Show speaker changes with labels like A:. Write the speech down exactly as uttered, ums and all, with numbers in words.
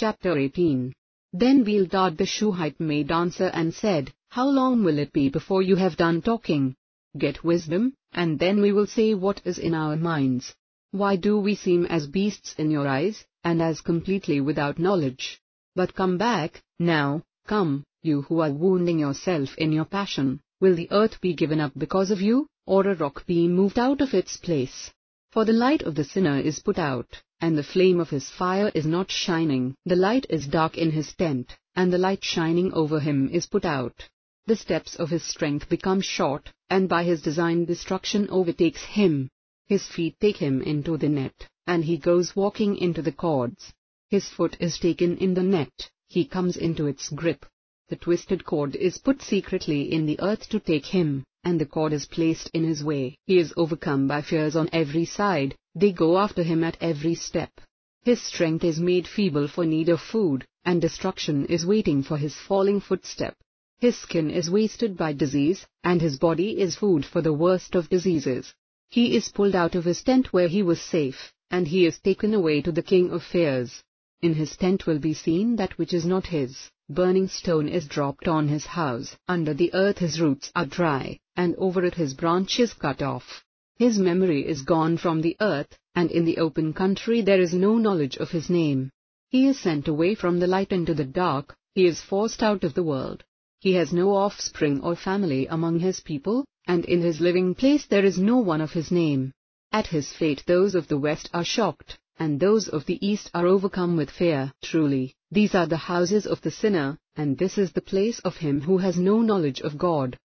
A: Chapter eighteen. Then Bildad the Shuhite made answer and said, How long will it be before you have done talking? Get wisdom, and then we will say what is in our minds. Why do we seem as beasts in your eyes, and as completely without knowledge? But come back, now, come, you who are wounding yourself in your passion. Will the earth be given up because of you, or a rock be moved out of its place? For the light of the sinner is put out, and the flame of his fire is not shining. The light is dark in his tent, and the light shining over him is put out. The steps of his strength become short, and by his design destruction overtakes him. His feet take him into the net, and he goes walking into the cords. His foot is taken in the net, he comes into its grip. The twisted cord is put secretly in the earth to take him, and the cord is placed in his way. He is overcome by fears on every side, they go after him at every step. His strength is made feeble for need of food, and destruction is waiting for his falling footstep. His skin is wasted by disease, and his body is food for the worst of diseases. He is pulled out of his tent where he was safe, and he is taken away to the king of fears. In his tent will be seen that which is not his. Burning stone is dropped on his house. Under the earth his roots are dry, and over it his branches cut off. His memory is gone from the earth, and in the open country there is no knowledge of his name. He is sent away from the light into the dark, he is forced out of the world. He has no offspring or family among his people, and in his living place there is no one of his name. At his fate those of the west are shocked, and those of the east are overcome with fear. Truly, these are the houses of the sinner, and this is the place of him who has no knowledge of God.